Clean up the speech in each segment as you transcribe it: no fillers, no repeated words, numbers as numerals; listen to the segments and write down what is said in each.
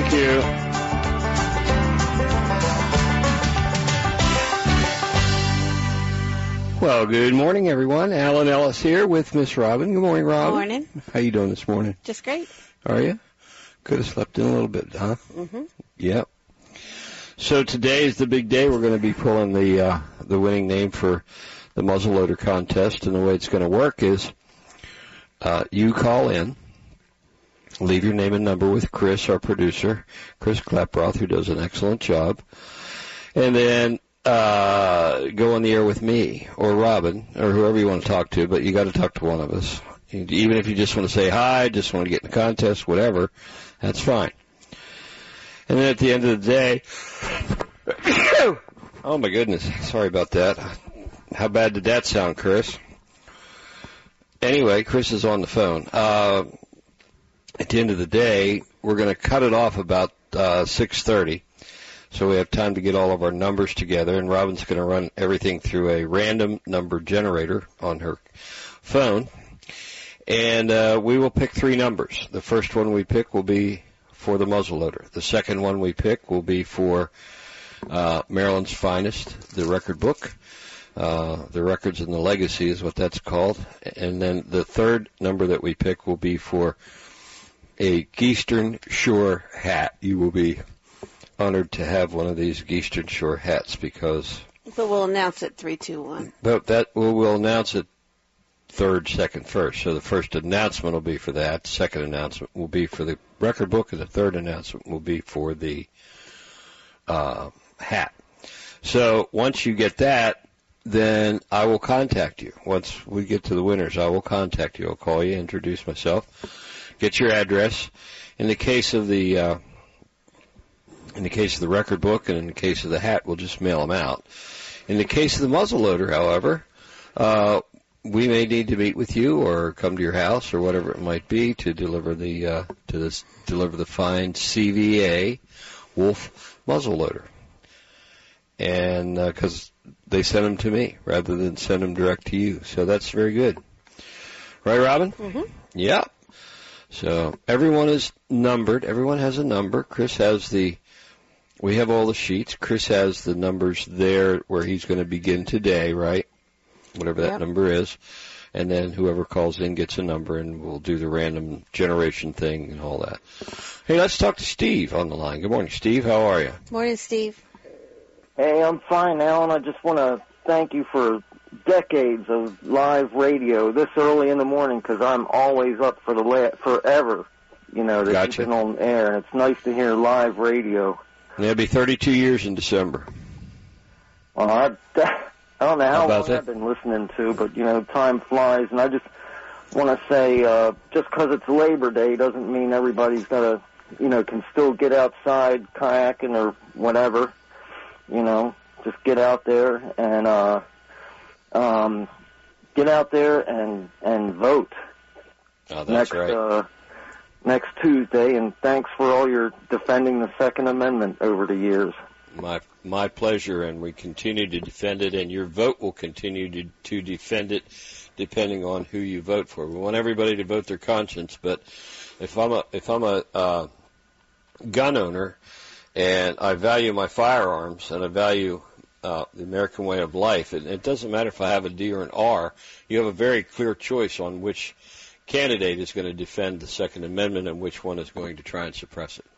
Thank you. Well, good morning, everyone. Alan Ellis here with Miss Robin. Good morning, Robin. Good morning. How you doing this morning? Just great. Are you? Could have slept in a little bit, huh? Mm-hmm. Yep. So today is the big day. We're going to be pulling the winning name for the muzzleloader contest, and the way it's going to work is you call in, leave your name and number with Chris, our producer, Chris Klaproth, who does an excellent job, and then go on the air with me or Robin or whoever you want to talk to, but you got to talk to one of us. Even if you just want to say hi, just want to get in the contest, whatever, that's fine. And then at the end of the day, oh my goodness, sorry about that. How bad did that sound, Chris? Anyway, Chris is on the phone. At the end of the day, we're going to cut it off about 6:30. So we have time to get all of our numbers together, and Robin's going to run everything through a random number generator on her phone. And we will pick three numbers. The first one we pick will be for the muzzleloader. The second one we pick will be for Maryland's Finest, the record book. The Records and the Legacy is what that's called. And then the third number that we pick will be for a Eastern Shore hat. You will be honored to have one of these Eastern Shore hats because... But we'll announce it 3, 2, 1. But that we'll announce it third, second, first. So the first announcement will be for that. The second announcement will be for the record book, and the third announcement will be for the hat. So once you get that, then I will contact you. Once we get to the winners, I will contact you. I'll call you, introduce myself, get your address. In the case of the record book and in the case of the hat, we'll just mail them out. In the case of the muzzleloader, however, we may need to meet with you or come to your house or whatever it might be to deliver the fine CVA Wolf muzzleloader. And because they send them to me rather than send them direct to you, so that's very good, right, Robin? Mm-hmm. Yeah. So everyone is numbered. Everyone has a number. Chris has we have all the sheets. Chris has the numbers there where he's going to begin today, right? Whatever that number is. And then whoever calls in gets a number, and we'll do the random generation thing and all that. Hey, let's talk to Steve on the line. Good morning, Steve. How are you? Morning, Steve. Hey, I'm fine, Alan. I just want to thank you for decades of live radio this early in the morning because I'm always up for forever, to keep it on air. And it's nice to hear live radio. And it'll be 32 years in December. Well, I don't know how long I've been listening to, but, time flies. And I just want to say, just because it's Labor Day doesn't mean everybody's got to, can still get outside kayaking or whatever. Just get out there and vote. Oh, that's right. Next Tuesday, and thanks for all your defending the Second Amendment over the years. My pleasure, and we continue to defend it, and your vote will continue to defend it, depending on who you vote for. We want everybody to vote their conscience, but if I'm a gun owner, and I value my firearms, and I value the American way of life, and it doesn't matter if I have a D or an R. You have a very clear choice on which candidate is going to defend the Second Amendment and which one is going to try and suppress it.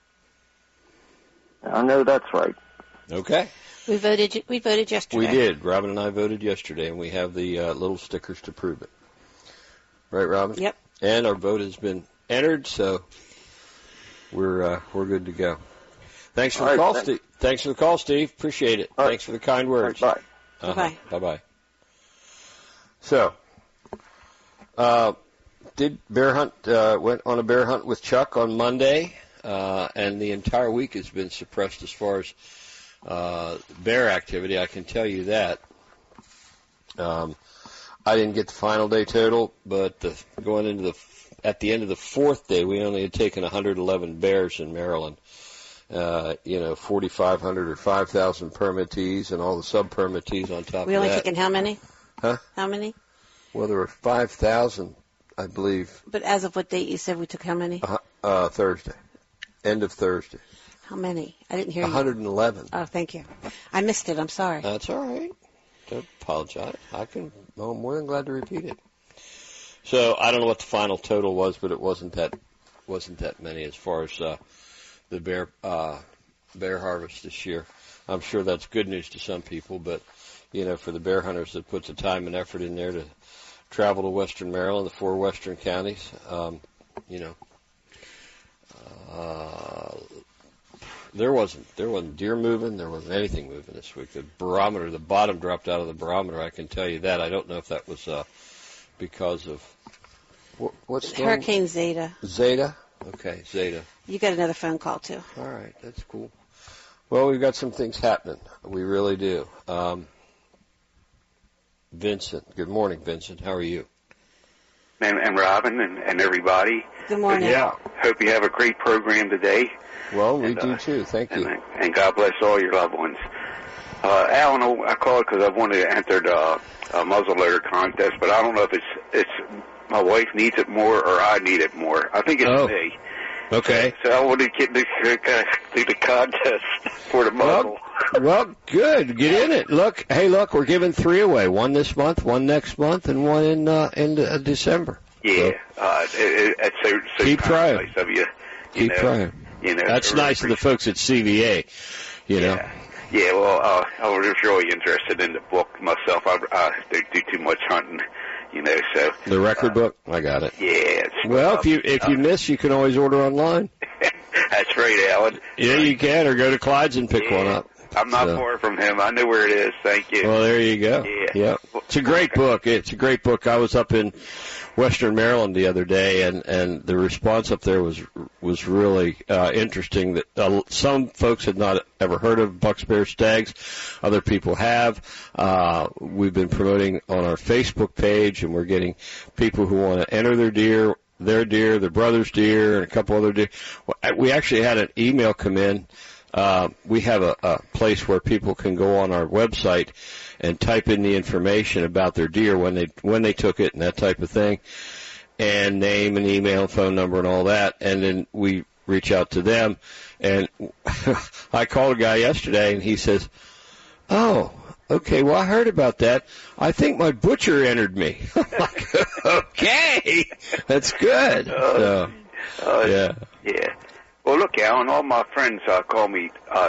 I know that's right. Okay. We voted yesterday. We did. Robin and I voted yesterday, and we have the little stickers to prove it. Right, Robin? Yep. And our vote has been entered, so we're good to go. Thanks for the call, Steve. Thanks for the call, Steve. Appreciate it. Thanks for the kind words. Bye. Bye. Bye-bye. So, went on a bear hunt with Chuck on Monday, and the entire week has been suppressed as far as bear activity. I can tell you that. I didn't get the final day total, but at the end of the fourth day, we only had taken 111 bears in Maryland. 4,500 or 5,000 permittees and all the sub-permittees on top of that. We only taken how many? Huh? How many? Well, there were 5,000, I believe. But as of what date you said we took how many? Thursday. end of Thursday. How many? I didn't hear 111. Oh, thank you. I missed it. I'm sorry. That's all right. Don't apologize. I'm more than glad to repeat it. So I don't know what the final total was, but it wasn't that many as far as the bear harvest this year. I'm sure that's good news to some people, but for the bear hunters that put the time and effort in there to travel to Western Maryland, the 4 western counties, there wasn't deer moving, there wasn't anything moving this week. The bottom dropped out of the barometer. I can tell you that. I don't know if that was because of what's Hurricane Zeta. Zeta? Okay, Zeta. You got another phone call too. All right, that's cool. Well, we've got some things happening. We really do. Vincent. Good morning, Vincent. How are you? And Robin and everybody. Good morning. Yeah. Hope you have a great program today. Well, we do too. Thank you. And God bless all your loved ones. Alan, I called because I wanted to enter the muzzleloader contest, but I don't know if it's my wife needs it more or I need it more. I think it's me. Okay. So I wanted to do the contest for the muzzle. Well, good. Get in it. Look, we're giving 3 away. 1 this month, 1 next month, and 1 in December. Yeah. So, it's so keep trying. Nice of you. Keep trying. That's so nice of the folks at CVA. Yeah. Well, I was really interested in the book myself. I don't do too much hunting, so. The record book? I got it. Yeah. Well, if you miss, you can always order online. That's right, Alan. Yeah, you can, or go to Clyde's and pick one up. I'm not far from him. I know where it is. Thank you. Well, there you go. Yeah. It's a great book. It's a great book. I was up in Western Maryland the other day, and the response up there was really interesting. That some folks had not ever heard of bucks, bears, stags. Other people have. We've been promoting on our Facebook page, and we're getting people who want to enter their deer, their brother's deer, and a couple other deer. We actually had an email come in. We have a place where people can go on our website and type in the information about their deer when they took it and that type of thing, and name and email and phone number and all that, and then we reach out to them. And I called a guy yesterday, and he says, "Oh, okay, well, I heard about that. I think my butcher entered me." I'm like, okay, that's good. Yeah. Well, look, Alan, all my friends call me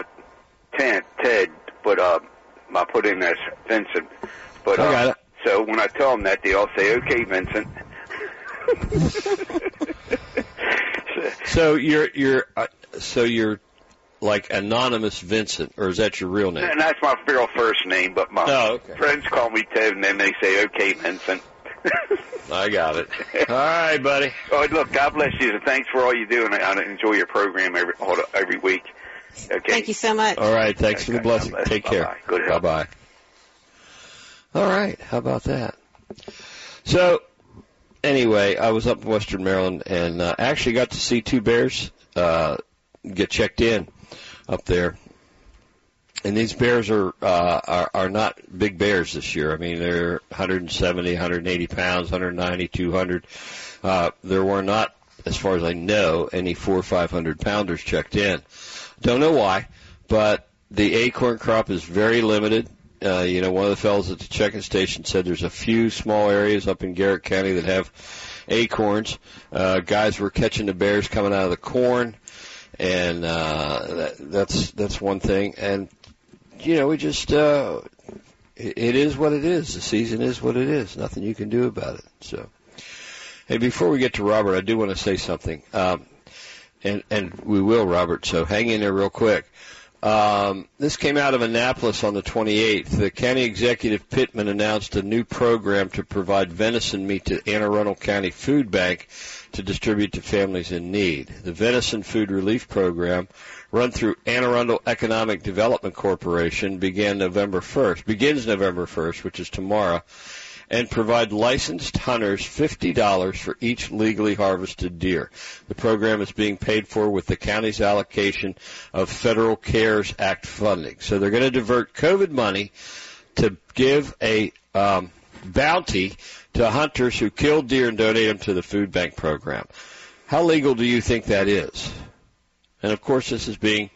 Ted, but I put in as Vincent. But I got it. So when I tell them that, they all say, "Okay, Vincent." So you're like anonymous Vincent, or is that your real name? And that's my real first name, but my friends call me Ted, and then they say, "Okay, Vincent." I got it. All right, buddy. Oh, look, God bless you, and thanks for all you do, and I enjoy your program every week. Okay. Thank you so much. All right, thanks for the blessing. Take care. Bye-bye. Good health. Bye-bye. All right, how about that? So, anyway, I was up in Western Maryland and actually got to see 2 bears get checked in up there. And these bears are not big bears this year. I mean, they're 170, 180 pounds, 190, 200. There were not, as far as I know, any 400 or 500 pounders checked in. Don't know why, but the acorn crop is very limited. One of the fellows at the checking station said there's a few small areas up in Garrett County that have acorns. Guys were catching the bears coming out of the corn, and that's one thing. And we just it is what it is. The season is what it is. Nothing you can do about it. So, hey, before we get to Robert, I do want to say something. And we will, Robert, so hang in there real quick. This came out of Annapolis on the 28th. The county executive Pittman announced a new program to provide venison meat to Anne Arundel County Food Bank to distribute to families in need. The Venison Food Relief Program, run through Anne Arundel Economic Development Corporation, begins November 1st, which is tomorrow, and provide licensed hunters $50 for each legally harvested deer. The program is being paid for with the county's allocation of Federal CARES Act funding. So they're going to divert COVID money to give a bounty to hunters who killed deer and donate them to the food bank program. How legal do you think that is? And of course, this is being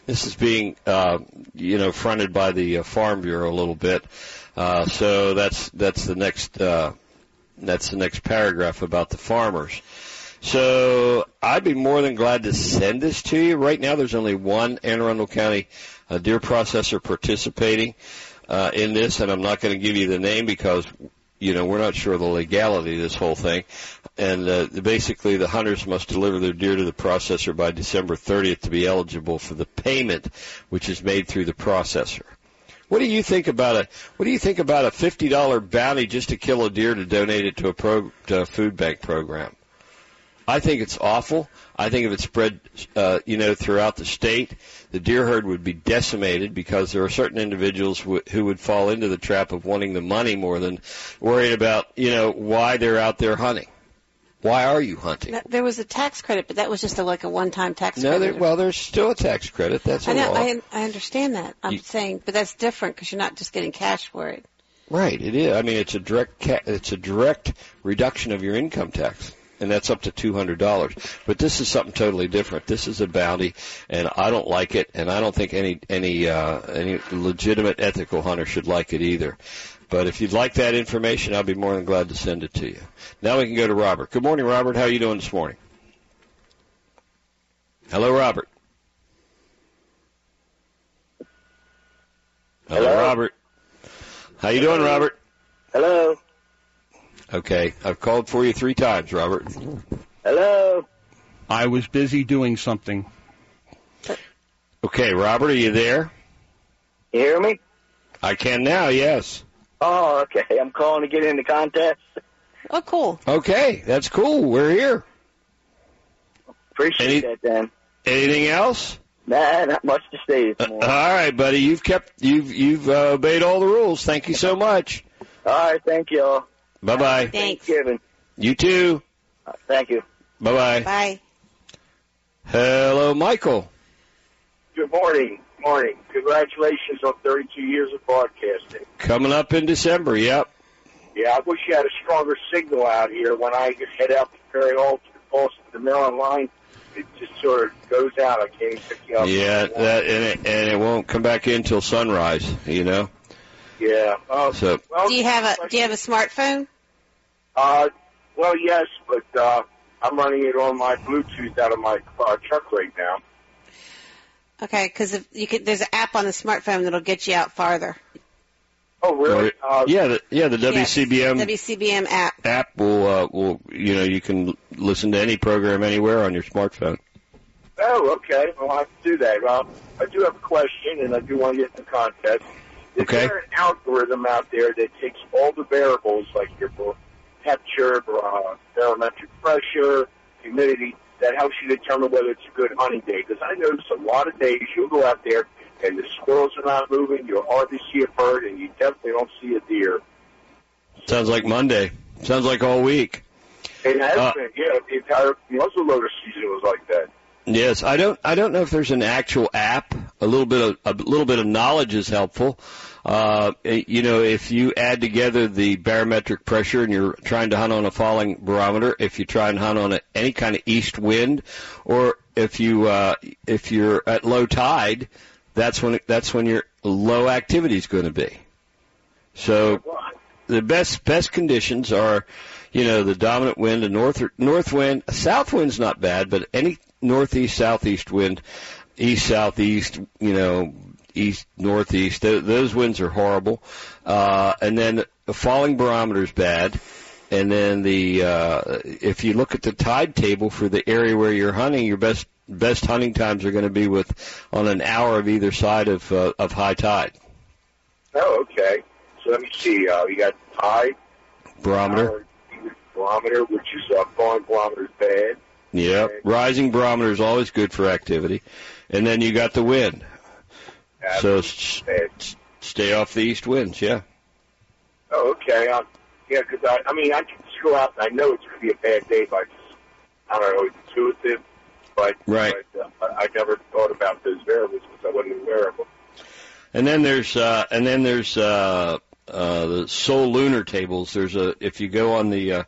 fronted by the Farm Bureau a little bit. So that's the next paragraph about the farmers. So I'd be more than glad to send this to you. Right now, there's only one Anne Arundel County deer processor participating in this, and I'm not going to give you the name because, we're not sure of the legality of this whole thing. And basically, the hunters must deliver their deer to the processor by December 30th to be eligible for the payment, which is made through the processor. What do you think about a $50 bounty just to kill a deer to donate it to a food bank program? I think it's awful. I think if it spread, throughout the state, the deer herd would be decimated because there are certain individuals who would fall into the trap of wanting the money more than worried about, why they're out there hunting. Why are you hunting? Now, there was a tax credit, but that was just a one-time tax credit. No, there's still a tax credit. That's a law. I understand that. I'm saying, but that's different because you're not just getting cash for it. Right, it is. I mean, it's a direct reduction of your income tax. And that's up to $200. But this is something totally different. This is a bounty, and I don't like it, and I don't think any legitimate ethical hunter should like it either. But if you'd like that information, I'll be more than glad to send it to you. Now we can go to Robert. Good morning, Robert. How are you doing this morning? Hello, Robert. Hello, Robert. How you doing, Robert? Hello. Okay, I've called for you 3 times, Robert. Hello. I was busy doing something. Okay, Robert, are you there? You hear me? I can now, yes. Oh, okay. I'm calling to get in the contest. Oh, cool. Okay, that's cool. We're here. Appreciate that, Dan. Anything else? Nah, not much to say this morning. All right, buddy. You've obeyed all the rules. Thank you so much. All right, thank you all. Bye-bye. Thanks. Thanksgiving. You too. Thank you. Bye-bye. Bye. Hello, Michael. Good morning. Morning. Congratulations on 32 years of broadcasting. Coming up in December, yep. Yeah, I wish you had a stronger signal out here. When I head out to Perry Hall to the Boston to Maryland line, it just sort of goes out. I can't even pick you up. Yeah, and it won't come back in till sunrise, Yeah. So. Well, do you have a smartphone? Well, yes, but I'm running it on my Bluetooth out of my truck right now. Okay, because there's an app on the smartphone that'll get you out farther. Oh, really? The WCBM. Yes, WCBM app. App will you can listen to any program anywhere on your smartphone. Oh, okay. Well, I have to do that. Well, I do have a question, and I do want to get in the contest. Is there an algorithm out there that takes all the variables, like your temperature, barometric pressure, humidity, that helps you determine whether it's a good hunting day? Because I notice a lot of days you'll go out there and the squirrels are not moving, you'll hardly see a bird, and you definitely don't see a deer. Sounds like Monday. Sounds like all week. It has been, the entire muzzleloader season was like that. Yes, I don't know if there's an actual app. A little bit of knowledge is helpful. If you add together the barometric pressure and you're trying to hunt on a falling barometer, if you try and hunt on any kind of east wind, or if you're at low tide, that's when your low activity is going to be. So the best conditions are, the dominant wind, a north wind. A south wind's not bad, but any northeast, southeast wind, east, southeast, east, northeast, those winds are horrible. And then the falling barometer is bad. And then if you look at the tide table for the area where you're hunting, your best hunting times are going to be on an hour of either side of high tide. Oh, okay. So let me see. You got tide, barometer, which is falling barometer is bad. Yeah, rising barometer is always good for activity, and then you got the wind. So stay off the east winds. Yeah. Oh, okay. Because I can just go out and I know it's going to be a bad day, but I don't know, it's intuitive. But I never thought about those variables because I wasn't aware of them. And then there's the solar lunar tables. If you go on the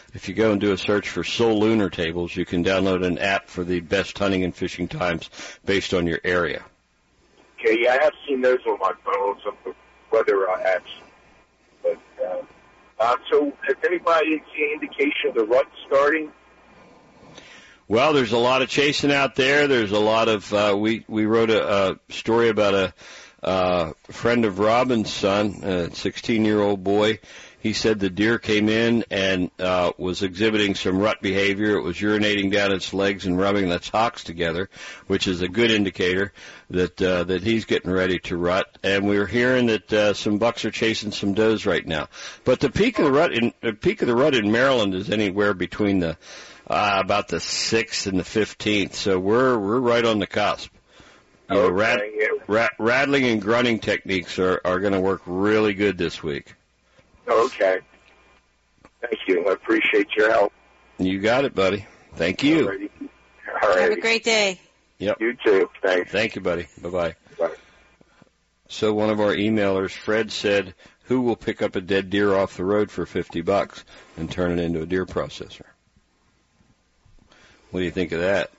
if you go and do a search for Soul Lunar Tables, you can download an app for the best hunting and fishing times based on your area. Okay, yeah, I have seen those on my phone, some weather apps. But so, has anybody seen indication of the rut starting? Well, there's a lot of chasing out there. There's a lot of we wrote a story about a friend of Robin's son, a 16-year-old boy. He said the deer came in and was exhibiting some rut behavior. It was urinating down its legs and rubbing its hocks together, which is a good indicator that he's getting ready to rut. And we're hearing that some bucks are chasing some does right now. But the peak of the rut in Maryland is anywhere between the about the 6th and the 15th. So we're right on the cusp. You know, rattling and grunting techniques are going to work really good this week. Okay. Thank you. I appreciate your help. You got it, buddy. Thank you. All right. Have a great day. Yep. You too. Thanks. Thank you, buddy. Bye-bye. Bye. So one of our emailers, Fred, said, who will pick up a dead deer off the road for $50 and turn it into a deer processor? What do you think of that?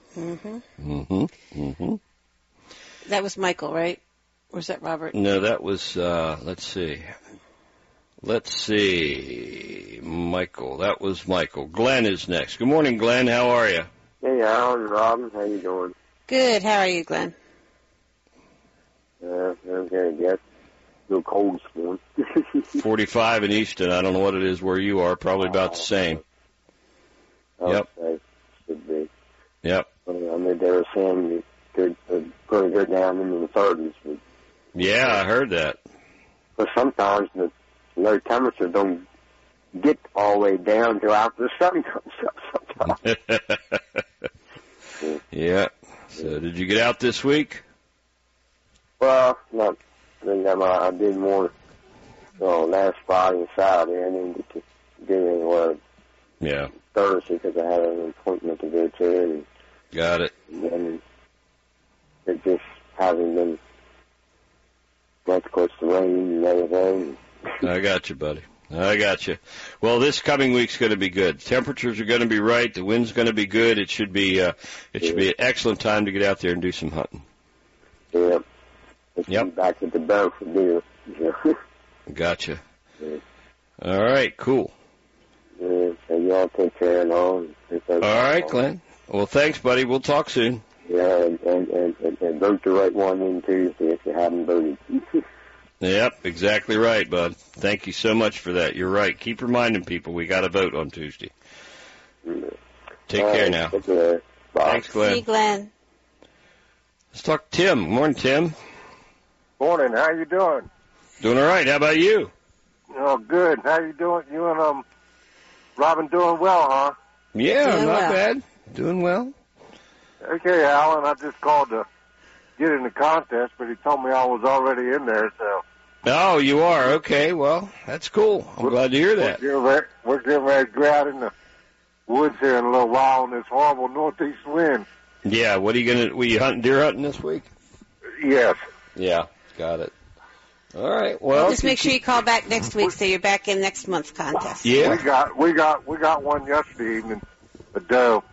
That was Michael, right? Or was that Robert? No, that was, let's see, Michael. That was Michael. Glenn is next. Good morning, Glenn. How are you? Hey, Alan, Robin. How you doing? Good. How are you, Glenn? Okay, I guess. A little cold this morning. 45 in Easton. I don't know what it is where you are. Probably about the same. Yep. Okay. Should be. Yep. I mean, they were saying good, going to go down into the 30s. But, yeah, I heard that. But sometimes the low temperature don't get all the way down till after the sun comes up sometimes. Yeah. So did you get out this week? Well, not. I did more last Friday and Saturday. I didn't get to do any Yeah. Thursday because I had an appointment to go to. And, got it. And it just hasn't been much, of course, the rain and everything. I got you, buddy. I got you. Well, this coming week's going to be good. Temperatures are going to be right. The wind's going to be good. It should be an excellent time to get out there and do some hunting. Yep. Yep. Back at the bow for deer. Gotcha. Yeah. All right, cool. Yeah, so y'all take care and all. All right, Glenn. Well, thanks, buddy. We'll talk soon. Yeah, and vote the right one in Tuesday if you haven't voted. Yep, exactly right, bud. Thank you so much for that. You're right. Keep reminding people we got to vote on Tuesday. Yeah. Take care now. Bye. Thanks, Glenn. See you, Glenn. Let's talk to Tim. Good morning, Tim. Morning. How you doing? Doing all right. How about you? Oh, good. How you doing? You and Robin doing well, huh? Yeah, doing not well. bad. Doing well. Okay, Alan, I just called to get in the contest, but he told me I was already in there, so. Oh, you are? Okay, well, that's cool. I'm glad to hear that. We're getting ready to go out in the woods here in a little while in this horrible northeast wind. Yeah, were you hunting deer hunting this week? Yes. Yeah, got it. All right, well. Just make sure you call back next week so you're back in next month's contest. Yeah. We got one yesterday evening, a doe.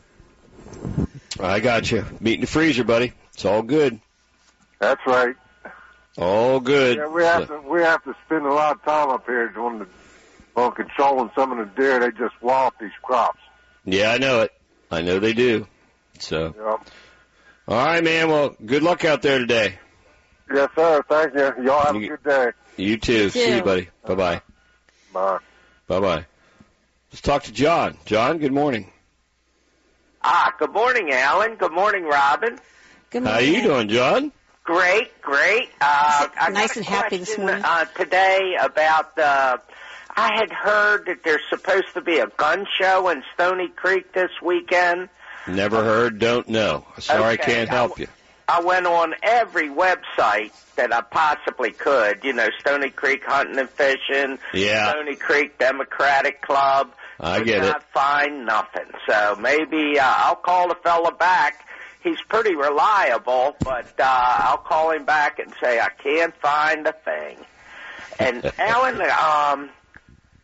I got you. Meat in the freezer, buddy. It's all good. That's right. All good. Yeah, we have to spend a lot of time up here on controlling some of the deer. They just wallop these crops. Yeah, I know it. I know they do. So. Yep. All right, man. Well, good luck out there today. Yes, sir. Thank you. Y'all have a good day. You too. See you, buddy. Bye-bye. Bye. Bye-bye. Let's talk to John. John, good morning. Good morning, Alan. Good morning, Robin. Good morning. How you doing, John? Great. I'm nice and happy this morning. Today about I had heard that there's supposed to be a gun show in Stony Creek this weekend. Never heard, don't know. Sorry, I can't help you. I went on every website that I possibly could. You know, Stony Creek Hunting and Fishing, Stony Creek Democratic Club. I get it. Could not find nothing. So maybe I'll call the fella back. He's pretty reliable, but I'll call him back and say I can't find a thing. And Alan,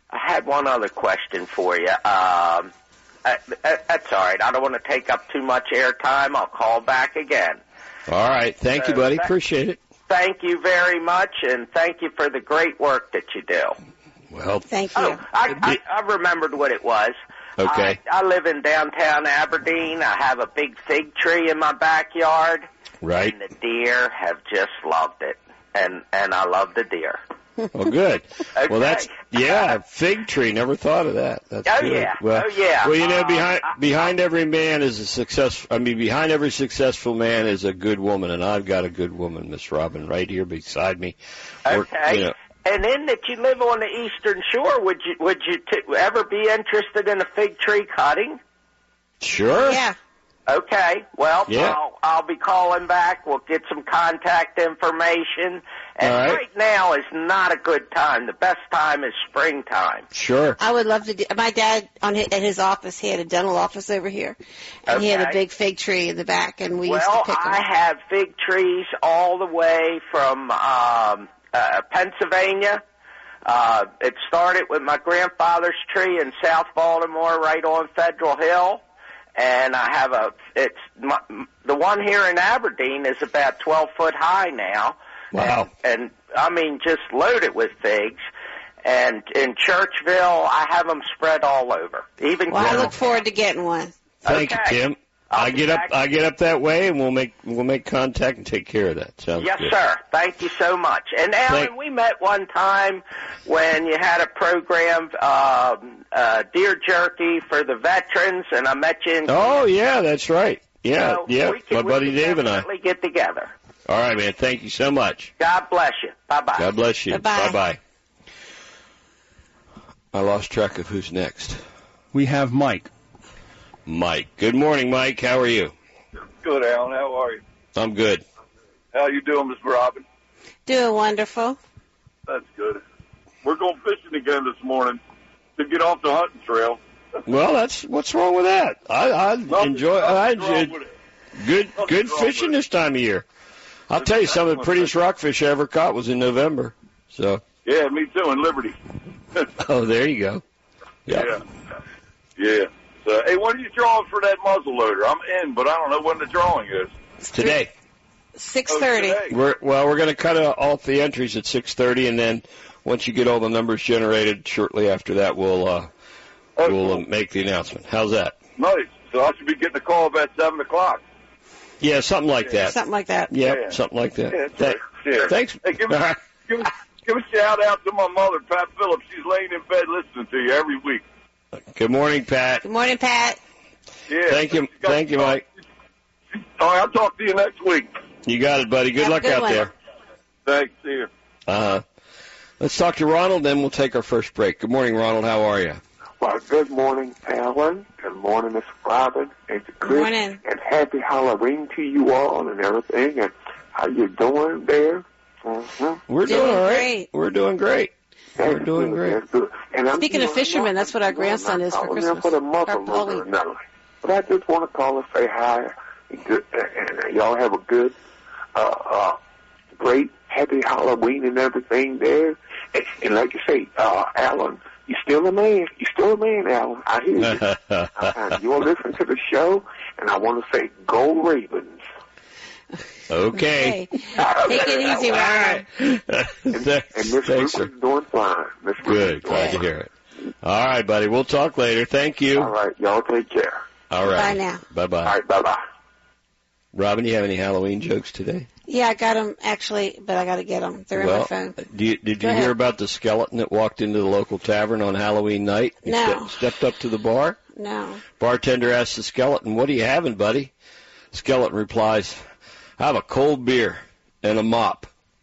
had one other question for you. That's all right. I don't want to take up too much airtime. I'll call back again. All right. Thank you, buddy. Appreciate it. Thank you very much, and thank you for the great work that you do. Well, thank you. Oh, I remembered what it was. Okay. I live in downtown Aberdeen. I have a big fig tree in my backyard. Right. And the deer have just loved it, and I love the deer. Oh, good. Okay. Well, fig tree. Never thought of that. That's good. Yeah. Well, yeah. Well, you know, behind every man is a success. I mean, behind every successful man is a good woman, and I've got a good woman, Miss Robin, right here beside me. Okay. You know, and in that you live on the Eastern Shore, would you ever be interested in a fig tree cutting? Sure. Yeah. Okay. Well, yeah. I'll be calling back. We'll get some contact information. And right now is not a good time. The best time is springtime. Sure. I would love to do. My dad at his office, he had a dental office over here, and he had a big fig tree in the back, and we used to pick them. I have fig trees all the way from Pennsylvania. It started with my grandfather's tree in South Baltimore, right on Federal Hill. And I have the one here in Aberdeen is about 12 foot high now. Wow. And I mean, just loaded with figs. And in Churchville, I have them spread all over. Even I look forward to getting one. Thank you, Tim. I get up that way, and we'll make contact and take care of that. Sounds yes, good. sir. Thank you so much. And Alan, we met one time when you had a program, deer jerky for the veterans, and I met you in. Oh yeah, that's right. Yeah, so yeah. My buddy Dave and I. Definitely get together. All right, man. Thank you so much. God bless you. Bye bye. God bless you. Bye bye. I lost track of who's next. We have Mike. Mike. Good morning, Mike. How are you? Good, Alan. How are you? I'm good. How you doing, Miss Robin? Doing wonderful. That's good. We're going fishing again this morning to get off the hunting trail. Well, what's wrong with that? I enjoy good fishing this time of year. I'll tell you, some of the prettiest rockfish I ever caught was in November. So. Yeah, me too, in Liberty. Oh, there you go. Yeah. So, hey, when are you drawing for that muzzle loader? I'm in, but I don't know when the drawing is. Today. 6:30. We're going to cut off the entries at 6:30, and then once you get all the numbers generated, shortly after that, we'll make the announcement. How's that? Nice. So I should be getting a call about 7 o'clock. Yeah, something like that. Something like that. Yeah, something like that. Yeah, Thanks. Hey, give a shout out to my mother, Pat Phillips. She's laying in bed listening to you every week. Good morning, Pat. Good morning, Pat. Yeah. Thank you, Mike. All right, I'll talk to you next week. You got it, buddy. Good luck out there. Thanks. See you. Let's talk to Ronald, then we'll take our first break. Good morning, Ronald. How are you? Well, good morning, Alan. Good morning, Miss Robin. And Chris. Good morning. And happy Halloween to you all and everything. And how you doing there? Mm-hmm. We're doing all right. We're doing great. We're doing great. And speaking of fishermen, that's what our grandson is for Christmas. For the mother, but I just want to call and say hi. And y'all have a good, great, happy Halloween and everything there. And like you say, Alan, you're still a man. You're still a man, Alan. I hear you. You're listening to the show, and I want to say, go Ravens. Okay. Take it easy, Ronald. And Miss Rupert's doing fine. Good. Glad to hear it. All right, buddy. We'll talk later. Thank you. All right. Y'all take care. All right. Bye now. Bye-bye. All right. Bye-bye. Robin, you have any Halloween jokes today? Yeah, I got them, actually, but I got to get them. They're in my phone. Did you hear about the skeleton that walked into the local tavern on Halloween night? No. Stepped up to the bar? No. Bartender asked the skeleton, "What are you having, buddy?" Skeleton replies, "I have a cold beer and a mop."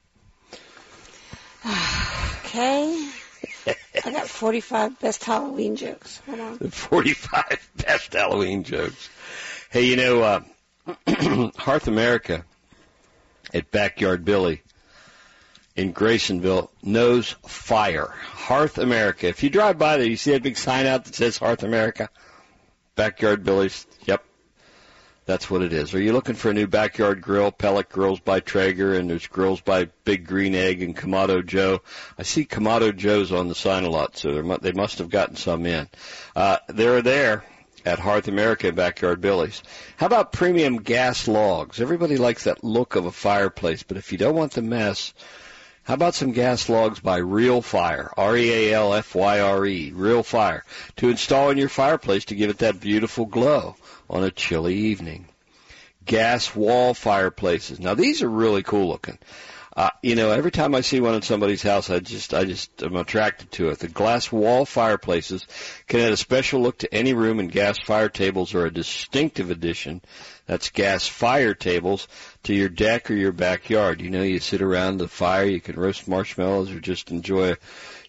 Okay. I got 45 best Halloween jokes. Hold on. 45 best Halloween jokes. Hey, you know, Hearth America at Backyard Billy in Graysonville knows fire. Hearth America. If you drive by there, you see that big sign out that says Hearth America? Backyard Billy's. Yep. That's what it is. Are you looking for a new backyard grill? Pellet Grills by Traeger, and there's Grills by Big Green Egg and Kamado Joe. I see Kamado Joe's on the sign a lot, so they must have gotten some in. They're there at Hearth America and Backyard Billy's. How about premium gas logs? Everybody likes that look of a fireplace, but if you don't want the mess, how about some gas logs by Real Fire, R-E-A-L-F-Y-R-E, Real Fire, to install in your fireplace to give it that beautiful glow on a chilly evening. Gas wall fireplaces. Now, these are really cool looking. Every time I see one in somebody's house, I just am attracted to it. The glass wall fireplaces can add a special look to any room, and gas fire tables are a distinctive addition. That's gas fire tables to your deck or your backyard. You sit around the fire, you can roast marshmallows or just enjoy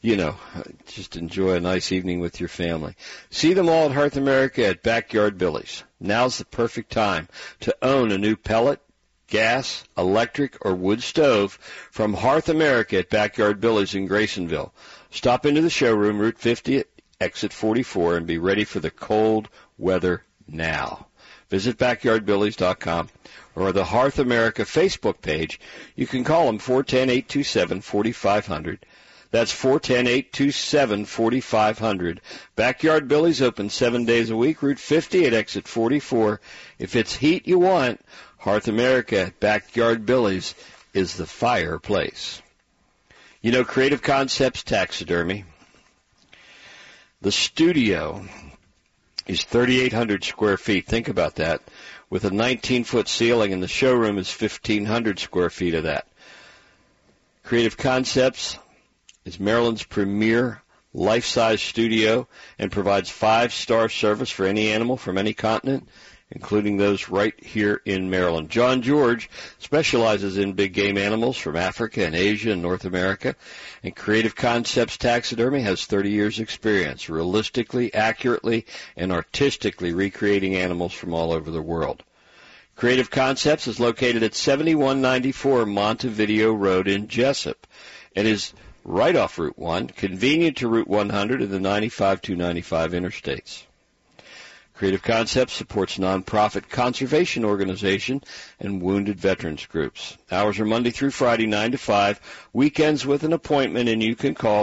a nice evening with your family. See them all at Hearth America at Backyard Billy's. Now's the perfect time to own a new pellet, gas, electric, or wood stove from Hearth America at Backyard Billy's in Graysonville. Stop into the showroom, Route 50 at Exit 44, and be ready for the cold weather now. Visit BackyardBillies.com or the Hearth America Facebook page. You can call them 410-827-4500. That's 410-827-4500. Backyard Billy's open 7 days a week, Route 50 at Exit 44. If it's heat you want, Hearth America at Backyard Billy's is the fireplace. Creative Concepts Taxidermy. The studio is 3,800 square feet. Think about that. With a 19-foot ceiling, and the showroom is 1,500 square feet of that. Creative Concepts is Maryland's premier life-size studio and provides 5-star service for any animal from any continent, including those right here in Maryland. John George specializes in big game animals from Africa and Asia and North America, and Creative Concepts Taxidermy has 30 years' experience realistically, accurately, and artistically recreating animals from all over the world. Creative Concepts is located at 7194 Montevideo Road in Jessup and is right off Route 1, convenient to Route 100 and the 95-295 interstates. Creative Concepts supports nonprofit conservation organization and wounded veterans groups. Hours are Monday through Friday, 9 to 5, weekends with an appointment, and you can call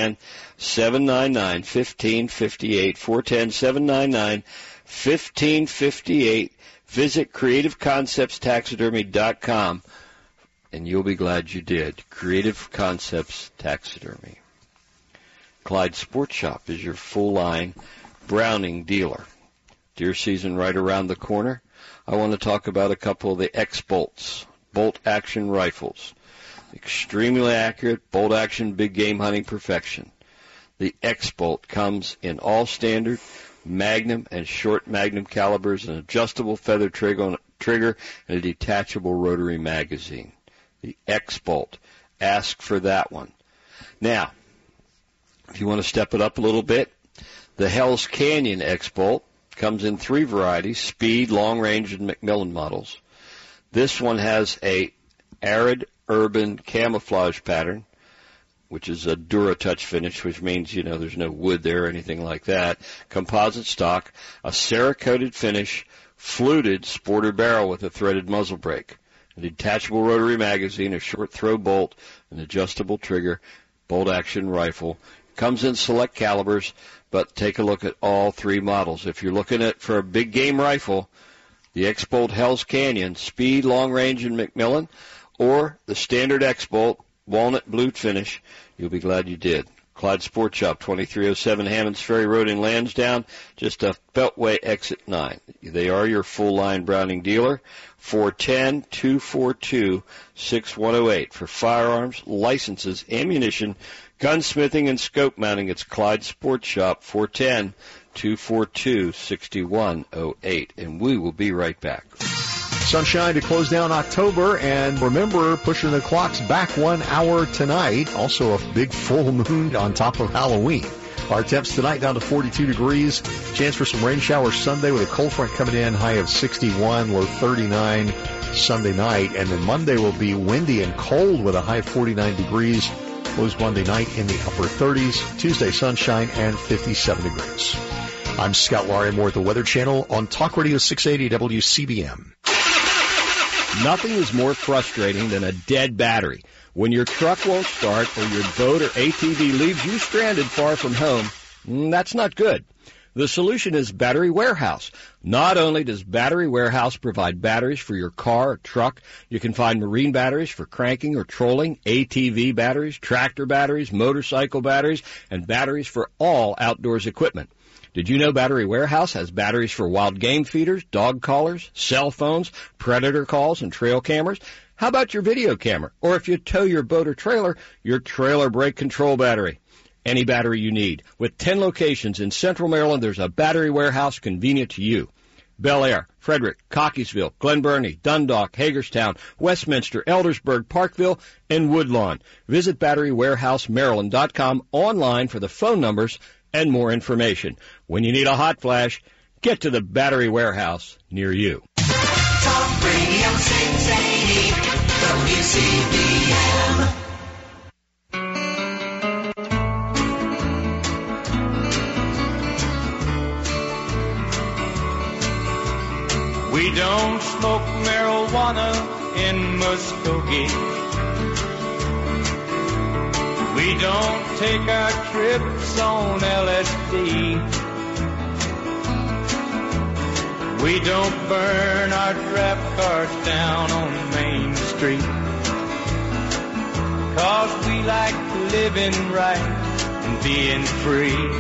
410-799-1558, 410-799-1558. Visit CreativeConceptsTaxidermy.com, and you'll be glad you did. Creative Concepts Taxidermy. Clyde Sports Shop is your full-line Browning dealer. Deer season right around the corner. I want to talk about a couple of the X-Bolts, bolt-action rifles. Extremely accurate, bolt-action, big game hunting perfection. The X-Bolt comes in all standard Magnum and short Magnum calibers, an adjustable feather trigger, and a detachable rotary magazine. The X-Bolt. Ask for that one. Now, if you want to step it up a little bit, the Hell's Canyon X-Bolt comes in 3 varieties, speed, long range, and Macmillan models. This one has a arid urban camouflage pattern, which is a DuraTouch finish, which means, there's no wood there or anything like that. Composite stock, a Cerakoted finish, fluted sporter barrel with a threaded muzzle brake, a detachable rotary magazine, a short throw bolt, an adjustable trigger, bolt action rifle. Comes in select calibers, but take a look at all 3 models. If you're looking for a big game rifle, the X-Bolt Hell's Canyon, speed, long range, and Macmillan, or the standard X-Bolt, walnut blue finish, you'll be glad you did. Clyde Sports Shop, 2307 Hammonds Ferry Road in Lansdowne, just off Beltway Exit 9. They are your full-line Browning dealer, 410-242-6108. For firearms, licenses, ammunition, gunsmithing, and scope mounting, it's Clyde Sports Shop, 410-242-6108. And we will be right back. Sunshine to close down October, and remember, pushing the clocks back 1 hour tonight. Also a big full moon on top of Halloween. Our temps tonight down to 42 degrees. Chance for some rain showers Sunday with a cold front coming in, high of 61, low 39 Sunday night. And then Monday will be windy and cold with a high of 49 degrees. Lows Monday night in the upper 30s. Tuesday sunshine and 57 degrees. I'm Scott Laurie, more at the Weather Channel on Talk Radio 680 WCBM. Nothing is more frustrating than a dead battery. When your truck won't start or your boat or ATV leaves you stranded far from home, that's not good. The solution is Battery Warehouse. Not only does Battery Warehouse provide batteries for your car or truck, you can find marine batteries for cranking or trolling, ATV batteries, tractor batteries, motorcycle batteries, and batteries for all outdoors equipment. Did you know Battery Warehouse has batteries for wild game feeders, dog collars, cell phones, predator calls, and trail cameras? How about your video camera? Or if you tow your boat or trailer, your trailer brake control battery. Any battery you need. With 10 locations in Central Maryland, there's a Battery Warehouse convenient to you. Bel Air, Frederick, Cockeysville, Glen Burnie, Dundalk, Hagerstown, Westminster, Eldersburg, Parkville, and Woodlawn. Visit BatteryWarehouseMaryland.com online for the phone numbers and more information. When you need a hot flash, get to the Battery Warehouse near you. Talk Radio 680 WCBM. We don't smoke marijuana in Muskogee. We don't take our trips on LSD. We don't burn our draft cards down on Main Street. 'Cause we like living right and being free.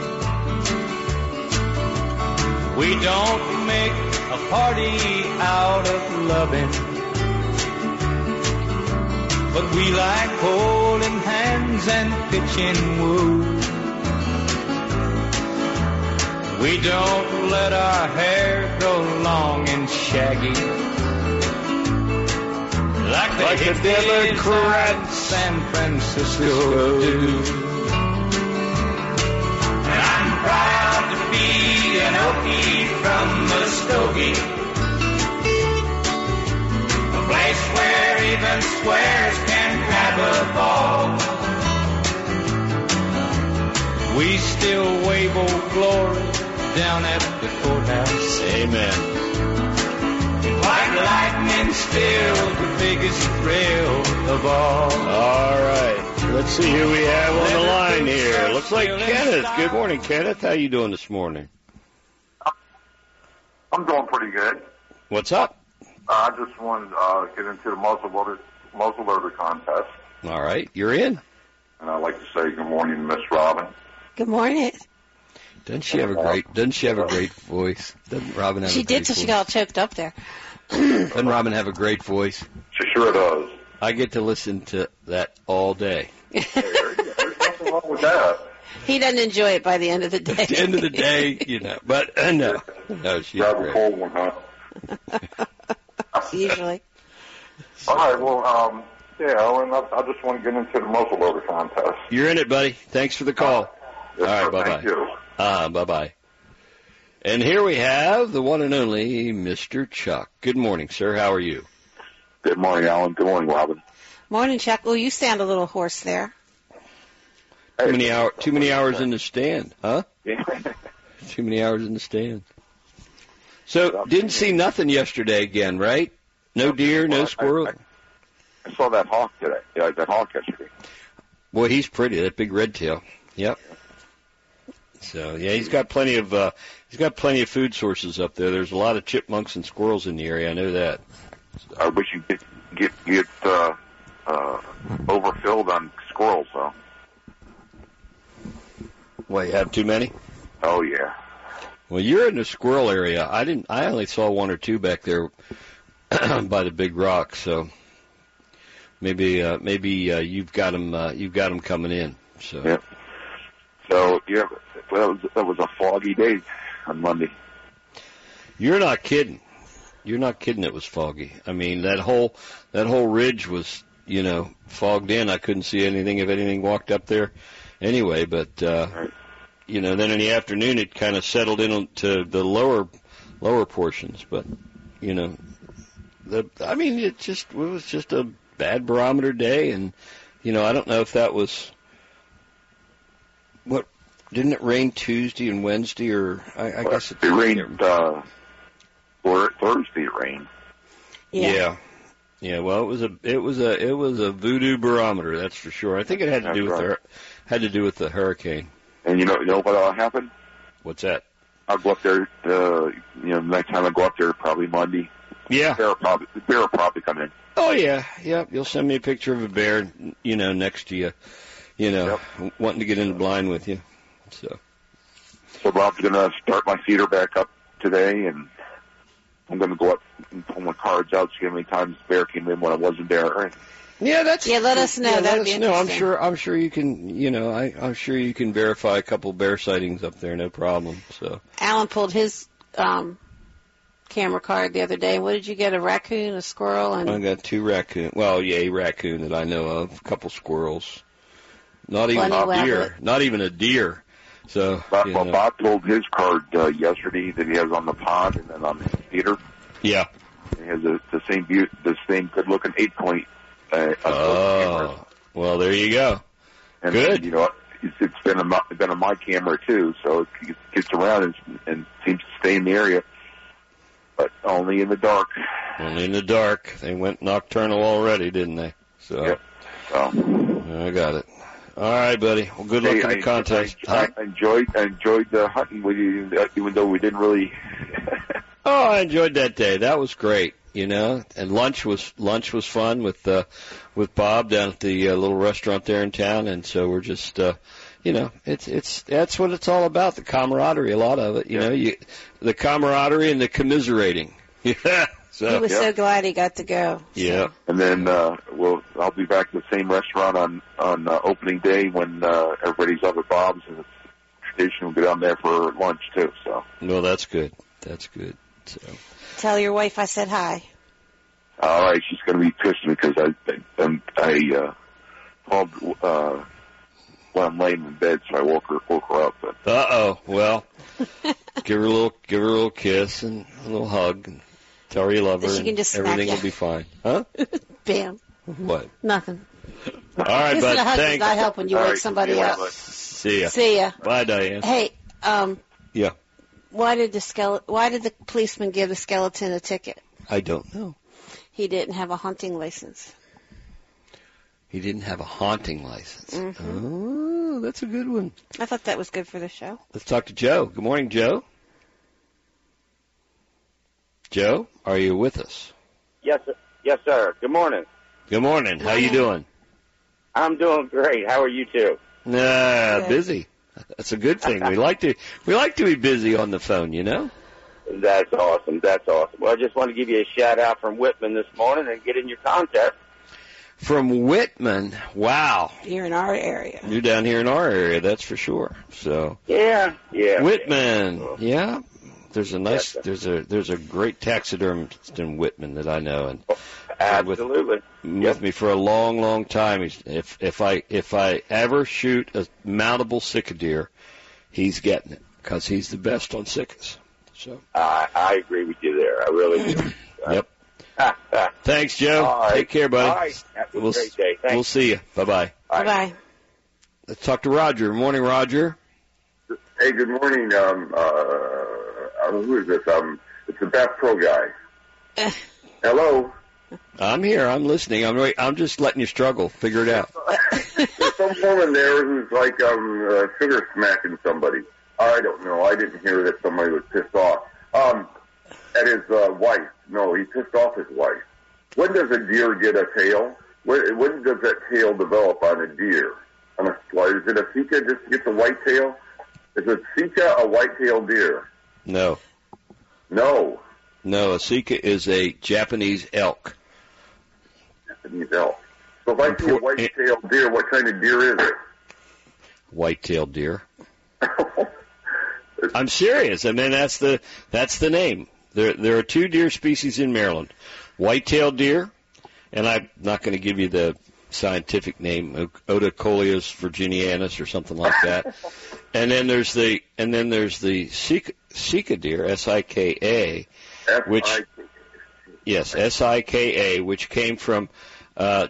We don't make a party out of loving, but we like holding hands and pitching woo. We don't let our hair grow long and shaggy like the Democrats San Francisco do. And I'm proud to be an Okie from Muskogee, a place where even squares can have a ball. We still wave Old Glory down at the courthouse. Amen. White lightning's still the biggest thrill of all. All right. Let's see who we have on the line here. Looks like Kenneth. Good morning, Kenneth. How you doing this morning? I'm doing pretty good. What's up? I just wanted to get into the muzzle loader contest. All right. You're in. And I'd like to say good morning to Miss Robin. Good morning. Doesn't she have a great voice? Doesn't Robin have she a great did till voice? she got all choked up there. Doesn't Robin have a great voice? She sure does. I get to listen to that all day. There's nothing wrong with that. He doesn't enjoy it by the end of the day. At the end of the day, you know. But no, she's Grab great. a cold one, huh? Usually. All right, well, Owen, I just want to get into the muzzle loader contest. You're in it, buddy. Thanks for the call. Yes, all right, sir, bye-bye. Thank you. Bye-bye. And here we have the one and only Mr. Chuck. Good morning, sir. How are you? Good morning, Alan. Good morning, Robin. Morning, Chuck. Oh, you sound a little hoarse there. Too many hours in the stand, huh? Too many hours in the stand. So, didn't see nothing yesterday again, right? No deer, no squirrel. I saw that hawk today. Yeah, that hawk yesterday. Boy, he's pretty. That big red tail. Yep. So yeah, he's got plenty of food sources up there. There's a lot of chipmunks and squirrels in the area. I know that. So. I wish you could get overfilled on squirrels, though. What, you have too many? Oh yeah. Well, you're in the squirrel area. I only saw one or two back there by the big rock. So maybe you've got them coming in. So. Yeah. So yeah, that was a foggy day on Monday. You're not kidding. You're not kidding. It was foggy. I mean, that whole ridge was, fogged in. I couldn't see anything if anything walked up there. Anyway, but then in the afternoon it kind of settled into the lower portions. But it was just a bad barometer day, and I don't know if that was what Didn't it rain Tuesday and Wednesday, or I guess it rained or Thursday. It rained. Yeah. Well, it was a voodoo barometer, that's for sure. I think it had to do with the hurricane. And you know what happened? What's that? I'll go up there. Next time I go up there, probably Monday. Yeah. The bear will probably come in. Oh yeah. You'll send me a picture of a bear, next to you, wanting to get in the blind with you. So Rob's gonna start my feeder back up today, and I'm gonna go up and pull my cards out, see how many times the bear came in when I wasn't there. Yeah, let us know. That'd be interesting. I'm sure you can. I'm sure you can verify a couple bear sightings up there, no problem. So Alan pulled his camera card the other day. What did you get? A raccoon, a squirrel, and I got 2 raccoons. Well, a raccoon that I know of, a couple squirrels. Not even a deer. Not even a deer. So Bob pulled his card yesterday that he has on the pond and then on the feeder. Yeah. He has the same good-looking 8-point. Well, there you go. And good. Then, it's been on my camera too, so it gets around and seems to stay in the area, but only in the dark. Only in the dark. They went nocturnal already, didn't they? So. Yep. I got it. All right, buddy. Well, good luck in the contest. I enjoyed the hunting with you, even though we didn't really. I enjoyed that day. That was great. And lunch was fun with Bob down at the little restaurant there in town, and so we're just that's what it's all about, the camaraderie, a lot of it, the camaraderie and the commiserating. Yeah. So he was so glad he got to go. Yeah. And then I'll be back at the same restaurant on opening day when everybody's up at Bob's, and it's tradition we'll go down there for lunch too. So. Well, that's good. That's good. So. Tell your wife I said hi. All right, she's going to be pissed because I called when I'm laying in bed, so I woke her up. But. Well, give her a little kiss and a little hug, and tell her you love her, and everything will be fine. Huh? Bam. What? Nothing. All right, bud. Thanks. Does not help when you wake somebody up. See ya. See ya. Bye, Diane. Hey. Yeah. Why did the policeman give the skeleton a ticket? I don't know. He didn't have a hunting license. He didn't have a haunting license. Mm-hmm. Oh, that's a good one. I thought that was good for the show. Let's talk to Joe. Good morning, Joe. Joe, are you with us? Yes, sir. Good morning. Good morning. How you doing? I'm doing great. How are you two? Busy. That's a good thing. We like to be busy on the phone, That's awesome. Well, I just want to give you a shout out from Whitman this morning and get in your contest. From Whitman, wow. You're in our area. You're down here in our area, that's for sure. So yeah. Whitman, yeah. There's a great taxidermist in Whitman that I know, and absolutely with me for a long, long time. If I ever shoot a mountable Sika deer, he's getting it because he's the best on Sikas. So I agree with you there. I really do. Yep. Thanks, Joe. Right. Take care, buddy. All right. Have a great day. Thanks. We'll see you. Bye-bye. Bye-bye. Let's talk to Roger. Morning, Roger. Hey, good morning. Who is this? It's the Bass Pro guy. Hello. I'm here. I'm listening. I'm just letting you struggle. Figure it out. There's some woman there who's like sugar smacking somebody. I don't know. I didn't hear that somebody was pissed off. At his wife. No, he pissed off his wife. When does a deer get a tail? When does that tail develop on a deer? Is it a Sika just to get the white tail? Is a Sika a white-tailed deer? No. No. No, a Sika is a Japanese elk. Japanese elk. So if I see a white-tailed deer, what kind of deer is it? White-tailed deer. I'm serious. I mean, that's the name. There are 2 deer species in Maryland, white-tailed deer, and I'm not going to give you the scientific name, Odocoleus virginianus or something like that. and then there's the Sika deer, Sika, Sika, which came from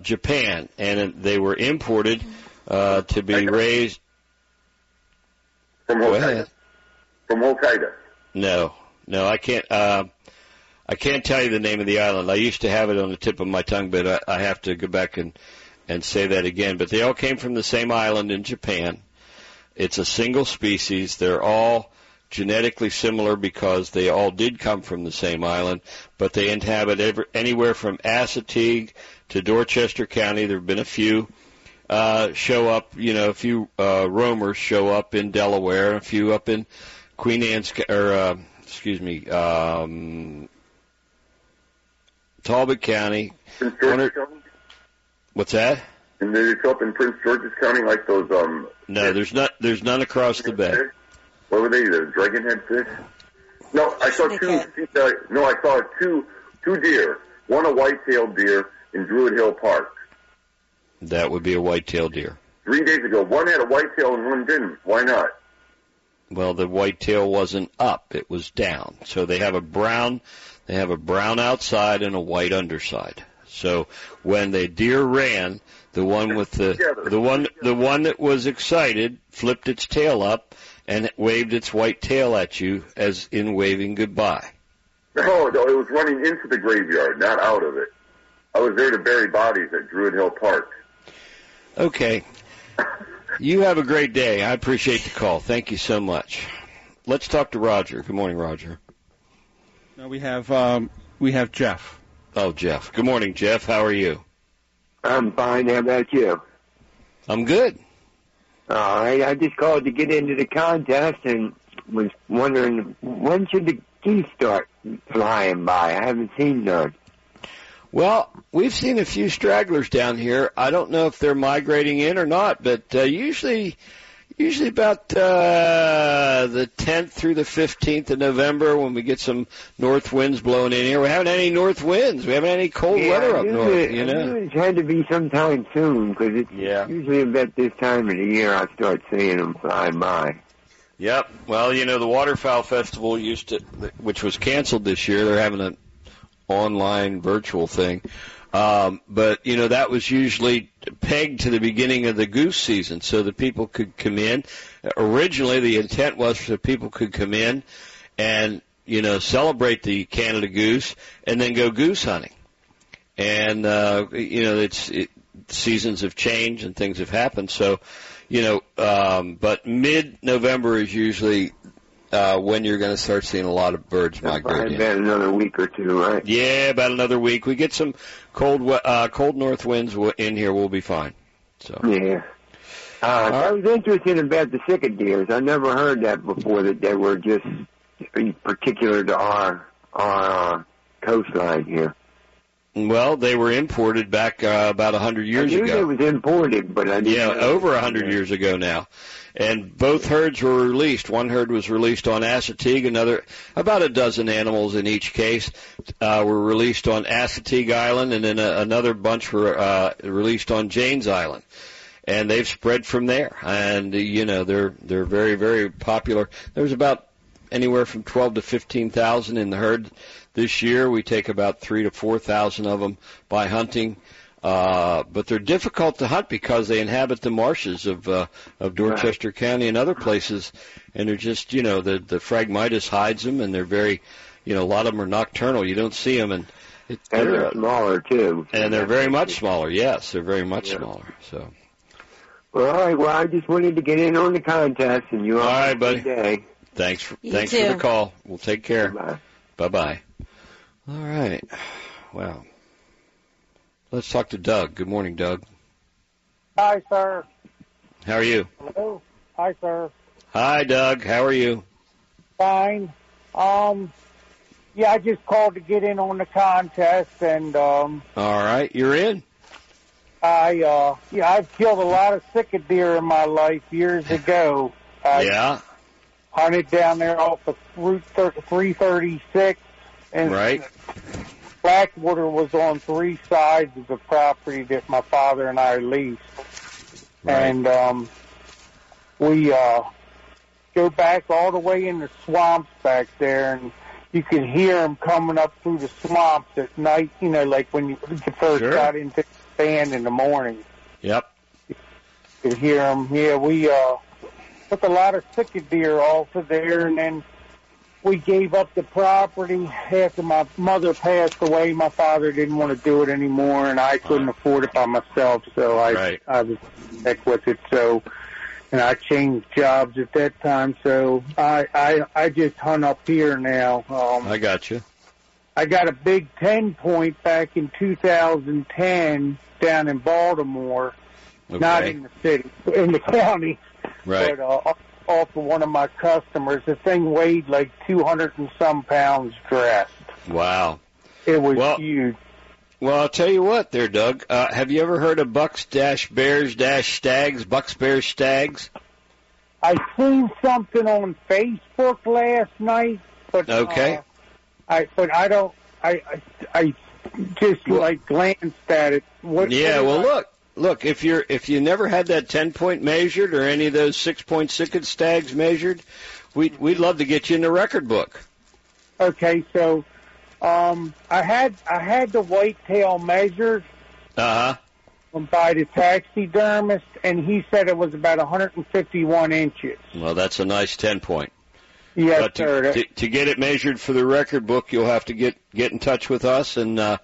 Japan, and they were imported to be raised. From Go Hokkaido. ahead. From Hokkaido. No, I can't. I can't tell you the name of the island. I used to have it on the tip of my tongue, but I have to go back and say that again. But they all came from the same island in Japan. It's a single species. They're all genetically similar because they all did come from the same island, but they inhabit anywhere from Assateague to Dorchester County. There have been a few show up, a few roamers show up in Delaware, a few up in Queen Anne's, Talbot County. Prince George's County? What's that? And they show up in Prince George's County like those, No, there's none across the bay. Fish? What were they, the dragonhead fish? No, I saw two deer. One a white-tailed deer in Druid Hill Park. That would be a white-tailed deer. 3 days ago. One had a white-tail and one didn't. Why not? Well, the white-tail wasn't up; it was down. So they have a brown outside and a white underside. So when the deer ran, the one with the one that was excited flipped its tail up and it waved its white tail at you as in waving goodbye. No, it was running into the graveyard, not out of it. I was there to bury bodies at Druid Hill Park. Okay. You have a great day. I appreciate the call. Thank you so much. Let's talk to Roger. Good morning, Roger. No, we have Jeff. Oh, Jeff. Good morning, Jeff. How are you? I'm fine. How about you? I'm good. All right. I just called to get into the contest and was wondering when should the geese start flying by? I haven't seen none. Well, we've seen a few stragglers down here. I don't know if they're migrating in or not, but usually about the 10th through the 15th of November when we get some north winds blowing in here. We haven't had any north winds. We haven't had any cold weather up north, I knew it had to be sometime soon because it's usually about this time of the year I start seeing them fly by. Yep. Well, the Waterfowl Festival which was canceled this year. They're having an online virtual thing. But, that was usually pegged to the beginning of the goose season so that people could come in. Originally, the intent was so people could come in and, celebrate the Canada goose and then go goose hunting. And, seasons have changed and things have happened. So, but mid-November is usually when you're going to start seeing a lot of birds migrating. About another week or two, right? Yeah, about another week. We get some cold north winds in here. We'll be fine. So yeah. I was interested about the cicadeers. I never heard that before, that they were just particular to our coastline here. Well, they were imported back about 100 years ago. I knew it was imported, but I didn't know. Over 100 years ago now. And both herds were released. One herd was released on Assateague, about a dozen animals in each case were released on Assateague Island, and then another bunch were released on Janes Island. And they've spread from there. And, they're very, very popular. There's about anywhere from 12 to 15,000 in the herd this year. We take about 3,000 to 4,000 of them by hunting. But they're difficult to hunt because they inhabit the marshes of Dorchester County and other places, and they're just, the Phragmites hides them, and they're very, a lot of them are nocturnal. You don't see them, and they're smaller too. And they're very much smaller. Yes, they're very much smaller. So. Well, all right. Well, I just wanted to get in on the contest, and you all right, buddy. Day. Thanks for the call. We'll take care. Bye-bye. All right. Wow. Let's talk to Doug. Good morning, Doug. Hi, sir. How are you? Hello. Hi, sir. Hi, Doug. How are you? Fine. I just called to get in on the contest, and all right, you're in. I've killed a lot of cicadeer in my life years ago. Hunted down there off of Route 336, and Blackwater was on three sides of the property that my father and I leased. Right. And we go back all the way in the swamps back there, and you could hear them coming up through the swamps at night, like when you first got into the stand in the morning. Yep. You could hear them. Yeah, we took a lot of sick deer off of there, and then we gave up the property after my mother passed away. My father didn't want to do it anymore, and I couldn't afford it by myself, so I was heck with it. So, and I changed jobs at that time, so I just hunt up here now. I got you. I got a big 10-point back in 2010 down in Baltimore, not in the city, in the county, right? But off of one of my customers. The thing weighed like 200 and some pounds dressed. Wow. It was huge. Well, I'll tell you what there, Doug. Have you ever heard of Bucks-Bears-Stags, Bucks-Bears-Stags? I seen something on Facebook last night, but okay. I just like glanced at it. Look, if you never had that 10-point measured or any of those 6-point sicket stags measured, we'd love to get you in the record book. Okay, so I had the whitetail measured by the taxidermist, and he said it was about 151 inches. Well, that's a nice 10-point. Yes, but sir. To get it measured for the record book, you'll have to get in touch with us, and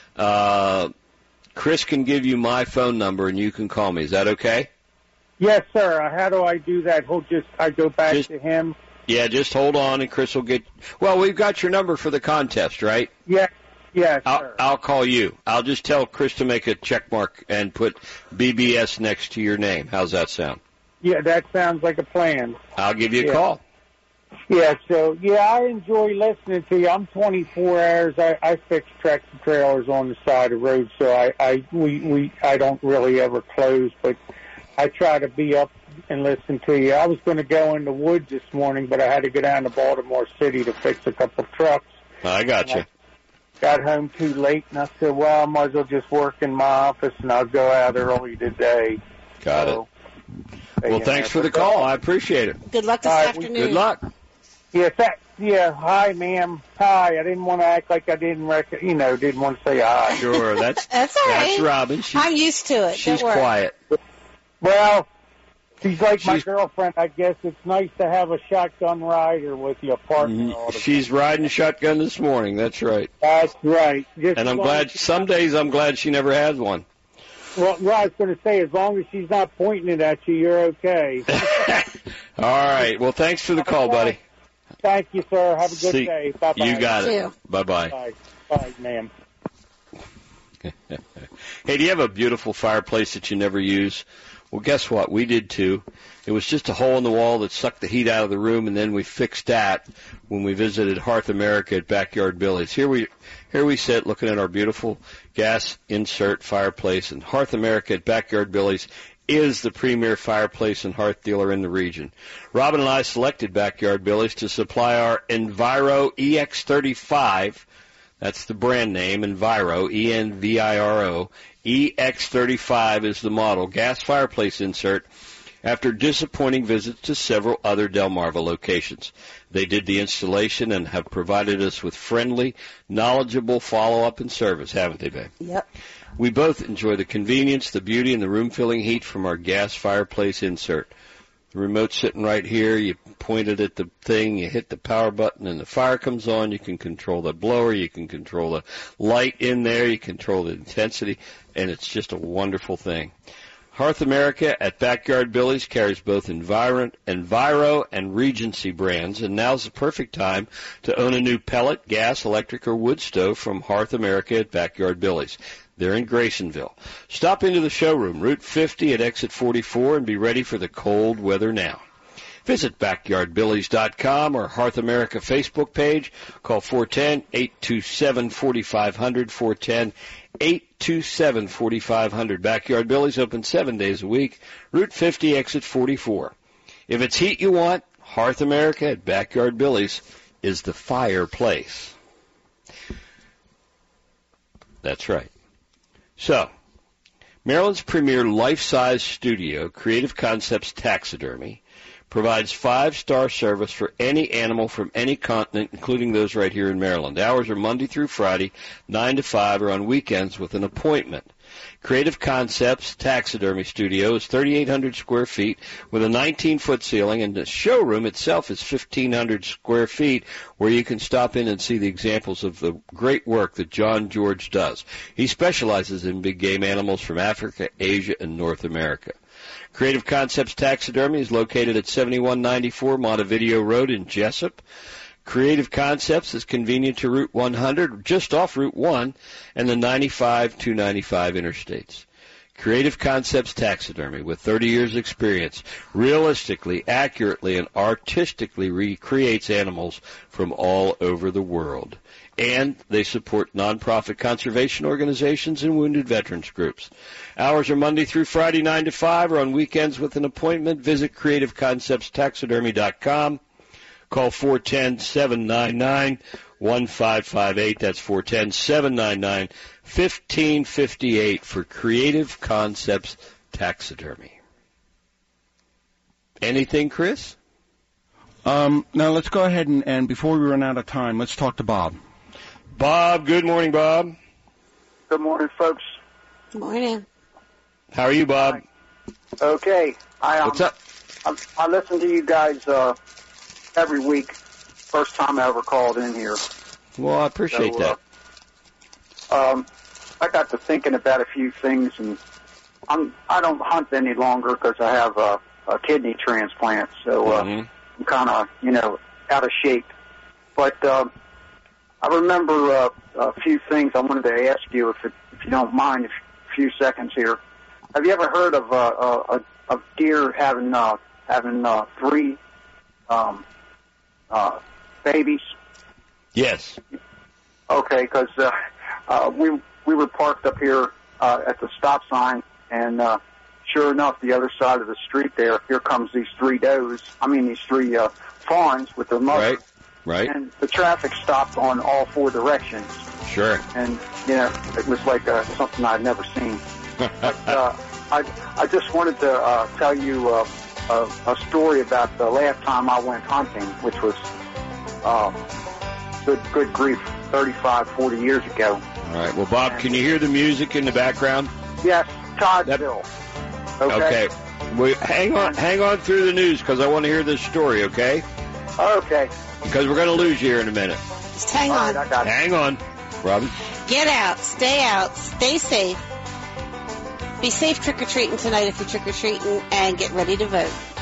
Chris can give you my phone number, and you can call me. Is that okay? Yes, sir. How do I do that? I go back to him? Yeah, just hold on, and Chris will get... Well, we've got your number for the contest, right? Yes, sir. I'll call you. I'll just tell Chris to make a check mark and put BBS next to your name. How's that sound? Yeah, that sounds like a plan. I'll give you a call. Yeah, so, I enjoy listening to you. I'm 24 hours. I fix tractor trailers on the side of the road, so I don't really ever close, but I try to be up and listen to you. I was going to go in the woods this morning, but I had to go down to Baltimore City to fix a couple of trucks. I got you. Got home too late, and I said, well, I might as well just work in my office, and I'll go out early today. Got it. Well, thanks for the call. I appreciate it. Good luck this afternoon. Good luck. Hi, ma'am. Hi. I didn't want to act like I didn't want to say hi. Sure, that's all right. That's Robin. I'm used to it. She's Don't worry. quiet. Well, she's like my girlfriend, I guess. It's nice to have a shotgun rider with your partner. All the She's riding shotgun this morning. That's right. That's right. And I'm glad. Some days I'm glad she never has one. Well, I was going to say, as long as she's not pointing it at you, you're okay. All right. Well, thanks for the call, buddy. Thank you, sir. Have a good day. Bye-bye. You got it. Bye-bye. Bye. Bye, ma'am. Hey, do you have a beautiful fireplace that you never use? Well, guess what? We did, too. It was just a hole in the wall that sucked the heat out of the room, and then we fixed that when we visited Hearth America at Backyard Billy's. Here we sit looking at our beautiful gas insert fireplace, and Hearth America at Backyard Billy's is the premier fireplace and hearth dealer in the region. Robin and I selected Backyard Billy's to supply our Enviro EX35. That's the brand name, Enviro, E-N-V-I-R-O. EX35 is the model, gas fireplace insert, after disappointing visits to several other Delmarva locations. They did the installation and have provided us with friendly, knowledgeable follow-up and service, haven't they, babe? Yep. We both enjoy the convenience, the beauty, and the room-filling heat from our gas fireplace insert. The remote's sitting right here. You point it at the thing, you hit the power button, and the fire comes on. You can control the blower. You can control the light in there. You control the intensity, and it's just a wonderful thing. Hearth America at Backyard Billy's carries both Enviro and Regency brands, and now's the perfect time to own a new pellet, gas, electric, or wood stove from Hearth America at Backyard Billy's. They're in Graysonville. Stop into the showroom, Route 50 at Exit 44, and be ready for the cold weather now. Visit BackyardBillies.com or Hearth America Facebook page. Call 410-827-4500, 410-827-4500. Backyard Billies open 7 days a week, Route 50, Exit 44. If it's heat you want, Hearth America at Backyard Billies is the fireplace. That's right. So, Maryland's premier life-size studio, Creative Concepts Taxidermy, provides 5-star service for any animal from any continent, including those right here in Maryland. Hours are Monday through Friday, 9 to 5, or on weekends with an appointment. Creative Concepts Taxidermy Studio is 3,800 square feet with a 19-foot ceiling, and the showroom itself is 1,500 square feet, where you can stop in and see the examples of the great work that John George does. He specializes in big game animals from Africa, Asia, and North America. Creative Concepts Taxidermy is located at 7194 Montevideo Road in Jessup. Creative Concepts is convenient to Route 100, just off Route 1, and the 95-295 interstates. Creative Concepts Taxidermy, with 30 years' experience, realistically, accurately, and artistically recreates animals from all over the world. And they support nonprofit conservation organizations and wounded veterans groups. Hours are Monday through Friday, 9 to 5, or on weekends with an appointment. Visit CreativeConceptsTaxidermy.com. Call 410-799-1558. That's 410-799-1558 for Creative Concepts Taxidermy. Anything, Chris? Now let's go ahead and before we run out of time, let's talk to Bob. Bob, good morning, Bob. Good morning, folks. Good morning. How are you, Bob? Okay. What's up? I listen to you guys every week. First time I ever called in here. Well, I appreciate that. I got to thinking about a few things, and I don't hunt any longer because I have a kidney transplant, so I'm kind of out of shape. But I remember a few things I wanted to ask you, if you don't mind, a few seconds here. Have you ever heard of a deer having three babies? Yes. Okay, because we were parked up here at the stop sign, and sure enough, the other side of the street here comes these three fawns with their mother. Right. And the traffic stopped on all four directions. Sure. And it was like something I'd never seen. But I just wanted to tell you a story about the last time I went hunting, which was good grief, 35, 40 years ago. All right. Well, Bob, can you hear the music in the background? Yes, Toddville. Okay. Well, hang on through the news, because I want to hear this story, okay? Okay. Because we're going to lose you here in a minute. Just hang on. Right, I got it. Hang on, Robin. Get out, stay safe. Be safe trick-or-treating tonight if you're trick-or-treating, and get ready to vote.